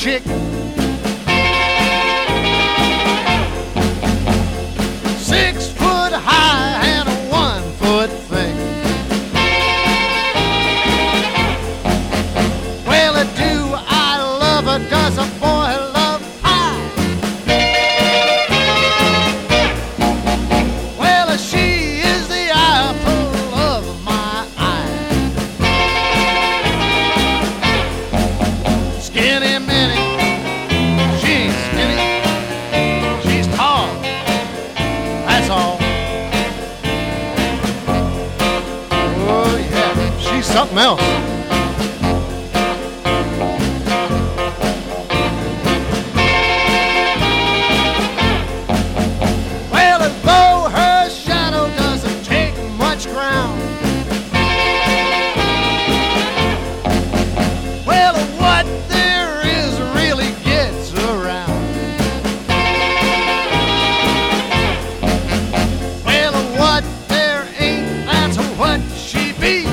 chick. 6 foot high and 1 foot thick. Well, do I love her? Does a boy love pie? Well, she is the apple of my eye. Skinny Minnie, she ain't skinny, she's tall, that's all. Oh yeah, she's something else. Well, as though her shadow doesn't take much ground. Well, what there is really gets around. Well, what there ain't, that's what she be.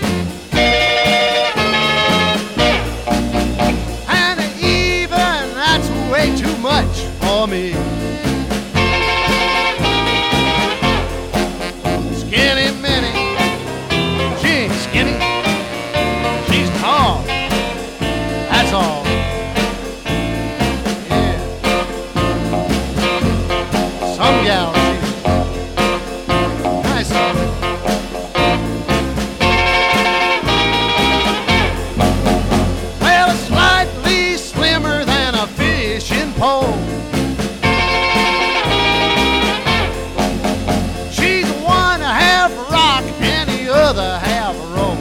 And even that's way too much for me. Skinny Minnie, she ain't skinny, she's tall, that's all. Yeah. Some gal, she's nice. Well, slightly slimmer than a fishing pole. She's one half rock and the other half roll.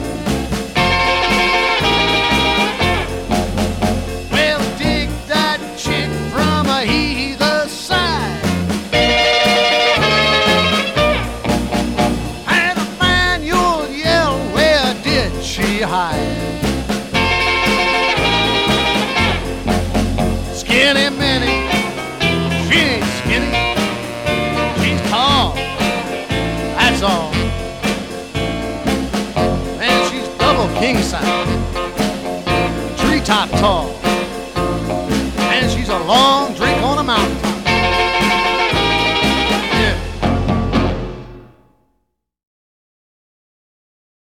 Well, dig that chick from either side, and a man, you'll yell, where did she hide? Skinny Minnie, she ain't skinny, she's tall, that's all. Man, she's double king size, treetop tall, and she's a long drink on a mountain.